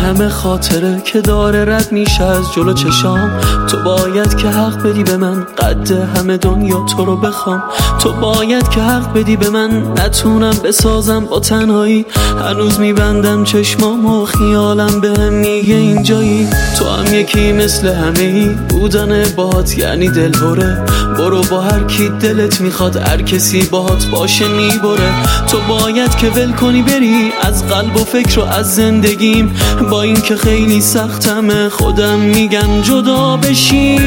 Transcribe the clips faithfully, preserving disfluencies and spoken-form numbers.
همه خاطره که داره رد میشه از جلو چشام. تو باید که حق بدی به من، قد همه دنیا تو رو بخوام. تو باید که حق بدی به من، نتونم بسازم با تنهایی. هنوز میبندم چشمام و خیالم بهم میگه اینجایی. تو هم یکی مثل همه ای، بودن باهات یعنی دلهوره. برو با هر کی دلت میخواد، هر کسی باهات باشه میبره. تو باید که ول کنی بری از قلب و فکر و از زندگیم. با این که خیلی سختمه خودم میگم جدا بشی.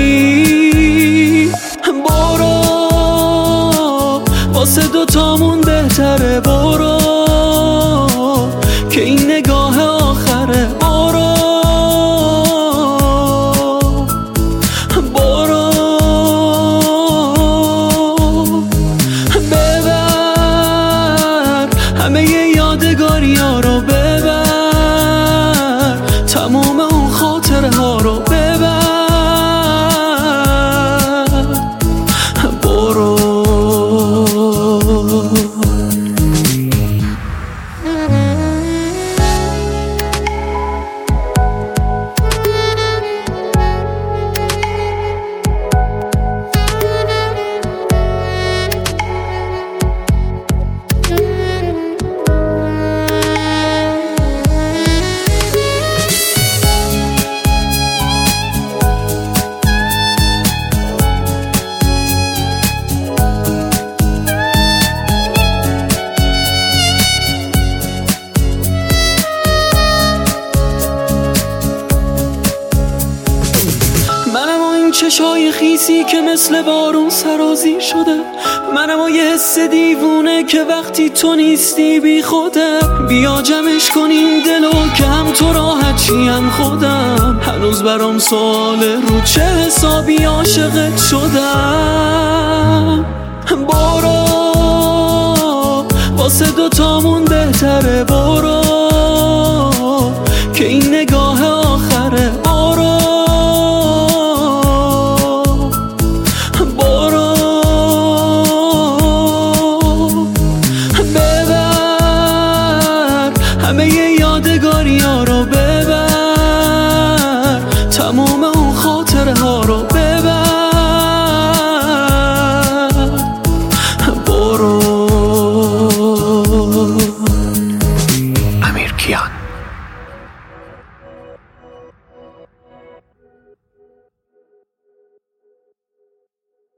برو واسه دوتامون بهتره، برو که این نگاه آخره. برو برو ببر همه یادگاری ها رو، ببر تموم اون خاطره ها رو، ببر برو. چشای خیسی که مثل بارون سرازیر شده، منم و یه حس دیوونه که وقتی تو نیستی بی خوده. بیا جمعش کنیم دلو که هم تو راحت چیم خودم. هنوز برام سواله رو چه حسابی عاشقت شدم. برو واسه دوتامون بهتره، برو